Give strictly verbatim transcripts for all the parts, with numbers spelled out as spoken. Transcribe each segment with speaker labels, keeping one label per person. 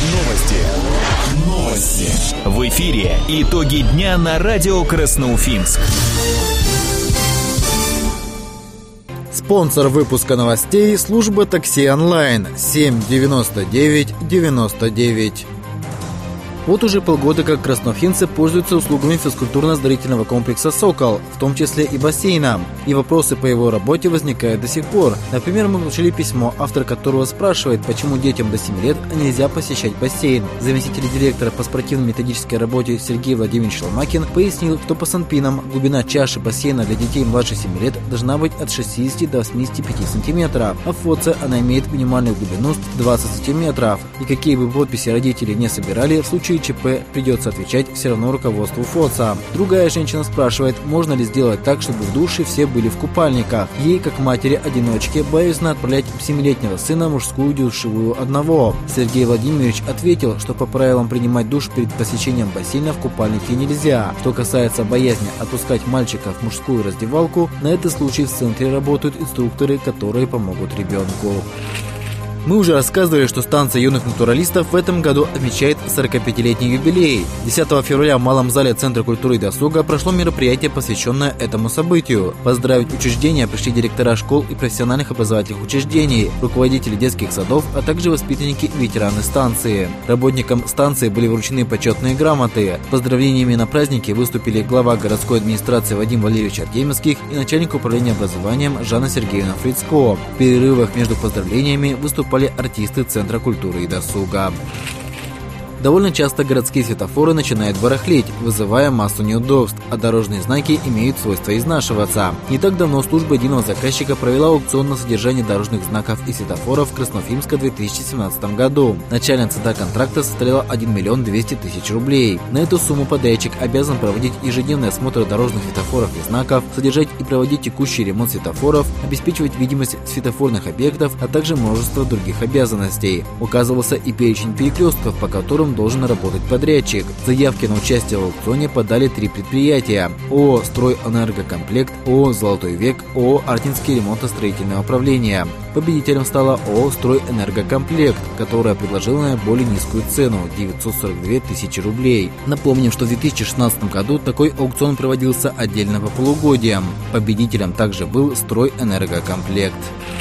Speaker 1: Новости. Новости. В эфире итоги дня на радио Красноуфимск.
Speaker 2: Спонсор выпуска новостей – служба такси онлайн семь девяносто девять девяносто девять. Вот уже полгода как красноуфимцы пользуются услугами физкультурно-оздоровительного комплекса «Сокол», в том числе и бассейна. И вопросы по его работе возникают до сих пор. Например, мы получили письмо, автор которого спрашивает, почему детям до семи лет нельзя посещать бассейн. Заместитель директора по спортивно-методической работе Сергей Владимирович Ломакин пояснил, что по санпинам глубина чаши бассейна для детей младше семи лет должна быть от шестидесяти до восьмидесяти пяти сантиметров, а в ФОЦе она имеет минимальную глубину двадцать сантиметров. И какие бы подписи родители не собирали, в случае ЧП придется отвечать все равно руководству ФОЦа. Другая женщина спрашивает, можно ли сделать так, чтобы в душе все были в купальниках. Ей, как матери-одиночке, боязно отправлять семилетнего сына в мужскую душевую одного. Сергей Владимирович ответил, что по правилам принимать душ перед посещением бассейна в купальнике нельзя. Что касается боязни отпускать мальчика в мужскую раздевалку, на этот случай в центре работают инструкторы, которые помогут ребенку. Мы уже рассказывали, что станция юных натуралистов в этом году отмечает сорокапятилетний юбилей. десятого февраля в Малом зале Центра культуры и досуга прошло мероприятие, посвященное этому событию. Поздравить учреждения пришли директора школ и профессиональных образовательных учреждений, руководители детских садов, а также воспитанники и ветераны станции. Работникам станции были вручены почетные грамоты. С поздравлениями на празднике выступили глава городской администрации Вадим Валерьевич Артемьевский и начальник управления образованием Жанна Сергеевна Фрицко. В перерывах между поздравлениями выступали артисты Центра культуры и досуга. Довольно часто городские светофоры начинают барахлить, вызывая массу неудобств, а дорожные знаки имеют свойство изнашиваться. Не так давно служба единого заказчика провела аукцион на содержание дорожных знаков и светофоров в Красноуфимске в две тысячи семнадцатом году. Начальная цена контракта составляла один миллион двести тысяч рублей. На эту сумму подрядчик обязан проводить ежедневный осмотр дорожных светофоров и знаков, содержать и проводить текущий ремонт светофоров, обеспечивать видимость светофорных объектов, а также множество других обязанностей. Указывался и перечень перекрестков, по которым должен работать подрядчик. Заявки на участие в аукционе подали три предприятия: ООО «Стройэнергокомплект», ООО «Золотой век», ООО «Артинское ремонтно-строительное управление». Победителем стала ООО «Стройэнергокомплект», которая предложила наиболее низкую цену – девятьсот сорок две тысячи рублей. Напомним, что в две тысячи шестнадцатом году такой аукцион проводился отдельно по полугодиям. Победителем также был «Стройэнергокомплект».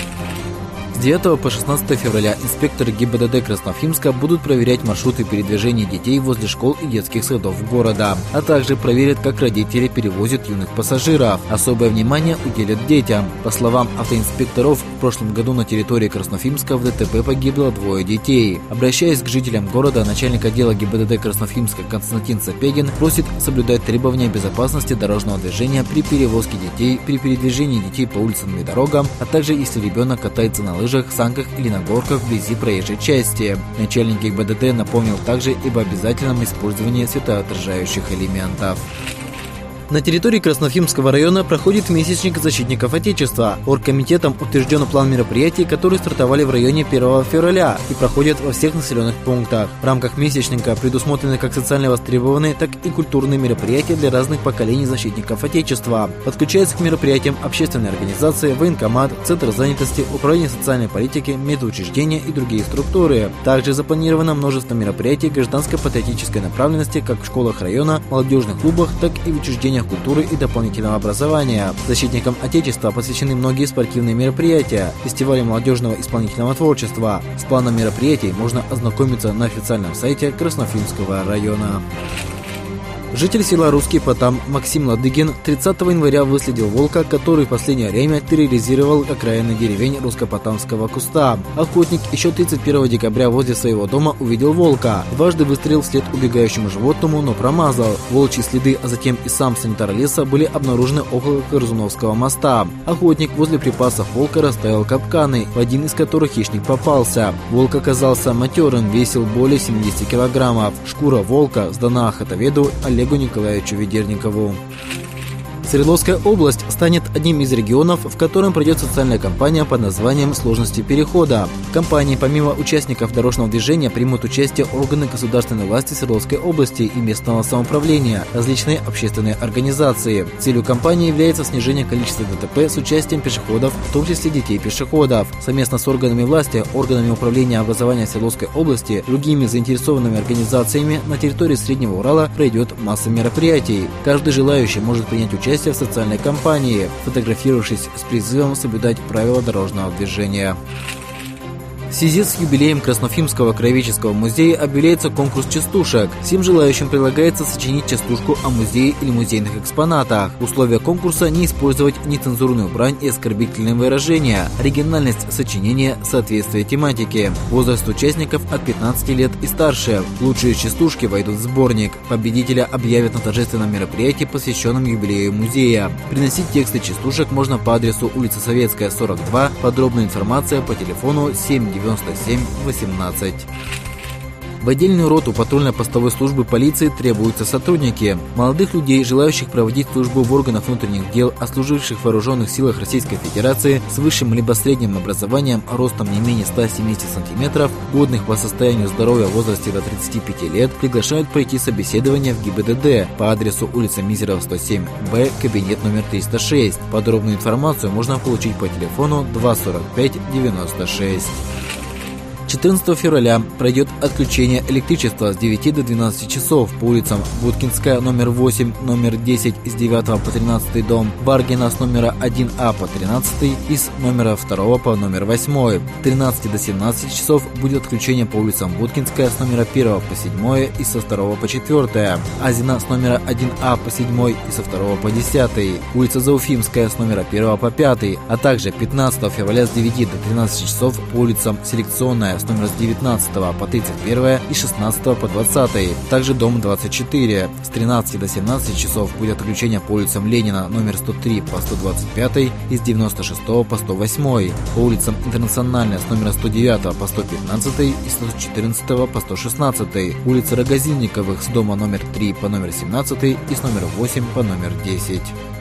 Speaker 2: С девятого по шестнадцатое февраля инспекторы ГИБДД Красноуфимска будут проверять маршруты передвижения детей возле школ и детских садов города, а также проверят, как родители перевозят юных пассажиров. Особое внимание уделят детям. По словам автоинспекторов, в прошлом году на территории Красноуфимска в ДТП погибло двое детей. Обращаясь к жителям города, начальник отдела ГИБДД Красноуфимска Константин Сапегин просит соблюдать требования безопасности дорожного движения при перевозке детей, при передвижении детей по улицам и дорогам, а также если ребенок катается на лыжах, санках или на горках вблизи проезжей части. Начальник ГИБДД напомнил также об обязательном использовании светоотражающих элементов. На территории Красноуфимского района проходит месячник защитников Отечества. Оргкомитетом утвержден план мероприятий, которые стартовали в районе первого февраля и проходят во всех населенных пунктах. В рамках месячника предусмотрены как социально востребованные, так и культурные мероприятия для разных поколений защитников Отечества. Подключаются к мероприятиям общественные организации, военкомат, Центр занятости, Управление социальной политики, медучреждения и другие структуры. Также запланировано множество мероприятий гражданско-патриотической направленности как в школах района, молодежных клубах, так и в учреждениях культуры и дополнительного образования. Защитникам Отечества посвящены многие спортивные мероприятия, фестивали молодежного исполнительного творчества. С планом мероприятий можно ознакомиться на официальном сайте Красноуфимского района. Житель села Русский Потам Максим Ладыгин тридцатого января выследил волка, который в последнее время терроризировал окраины деревень Русско-Потамского куста. Охотник еще тридцать первого декабря возле своего дома увидел волка. Дважды выстрелил вслед убегающему животному, но промазал. Волчьи следы, а затем и сам санитар леса были обнаружены около Корзуновского моста. Охотник возле припасов волка расставил капканы, в один из которых хищник попался. Волк оказался матерым, весил более семидесяти килограммов. Шкура волка сдана охотоведу Олегу Николаевичу Ведерникову. Свердловская область станет одним из регионов, в котором пройдет социальная кампания под названием «Сложности перехода». В кампании помимо участников дорожного движения примут участие органы государственной власти Свердловской области и местного самоуправления, различные общественные организации. Целью кампании является снижение количества ДТП с участием пешеходов, в том числе детей-пешеходов. Совместно с органами власти, органами управления образования Свердловской области, другими заинтересованными организациями на территории Среднего Урала пройдет масса мероприятий. Каждый желающий может принять участие в социальной кампании, фотографировавшись с призывом соблюдать правила дорожного движения. В связи с юбилеем Красноуфимского краеведческого музея объявляется конкурс частушек. Всем желающим предлагается сочинить частушку о музее или музейных экспонатах. Условия конкурса – не использовать нецензурную брань и оскорбительные выражения, оригинальность сочинения, соответствие тематике. Возраст участников от пятнадцати лет и старше. Лучшие частушки войдут в сборник. Победителя объявят на торжественном мероприятии, посвященном юбилею музея. Приносить тексты частушек можно по адресу улица Советская, сорок два. Подробная информация по телефону семь девяносто семь восемнадцать. В отдельную роту патрульно-постовой службы полиции требуются сотрудники. Молодых людей, желающих проводить службу в органах внутренних дел, отслуживших в вооруженных силах Российской Федерации с высшим либо средним образованием, ростом не менее ста семидесяти сантиметров, годных по состоянию здоровья в возрасте до тридцати пяти лет, приглашают пройти собеседование в ГИБДД по адресу улица Мизерова, сто семь Б, кабинет номер триста шесть. Подробную информацию можно получить по телефону два сорок пять девяносто шесть. четырнадцатого февраля пройдет отключение электричества с девяти до двенадцати часов по улицам Будкинская, номер восемь, номер десять, с девятого по тринадцатый дом, Баргина с номера один А по тринадцатый и с номера два по номер восемь. С тринадцати до семнадцати часов будет отключение по улицам Будкинская с номера первого по седьмой и со второго по четвёртое, Азина с номера один А по седьмой и со второго по десятый, улица Зауфимская с номера первого по пятый, а также пятнадцатого февраля с девяти до тринадцати часов по улицам Селекционная с номера с девятнадцатого по тридцать первое и шестнадцатого по двадцатый, также дом двадцать четыре. С тринадцати до семнадцати часов будет отключение по улицам Ленина номер сто три по сто двадцать пятый и с девяносто шестого по сто восьмой, по улицам Интернациональная с номера сто девятого по сто пятнадцатый и сто четырнадцатого по сто шестнадцатый, улица Рогозинниковых с дома номер три по номер семнадцатый и с номера восемь по номер десять.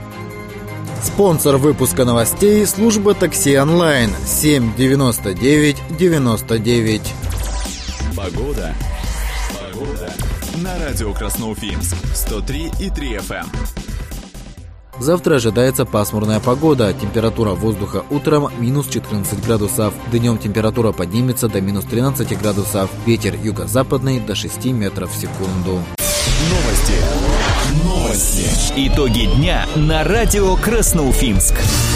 Speaker 2: Спонсор выпуска новостей – служба такси онлайн семь девяносто девять девяносто девять.
Speaker 1: Погода. Погода. На радио Красноуфимск сто три и три эф эм.
Speaker 2: Завтра ожидается пасмурная погода. Температура воздуха утром минус четырнадцать градусов. Днем температура поднимется до минус тринадцати градусов. Ветер юго-западный до шести метров в секунду.
Speaker 1: Новости. Новости. Итоги дня на радио Красноуфимск.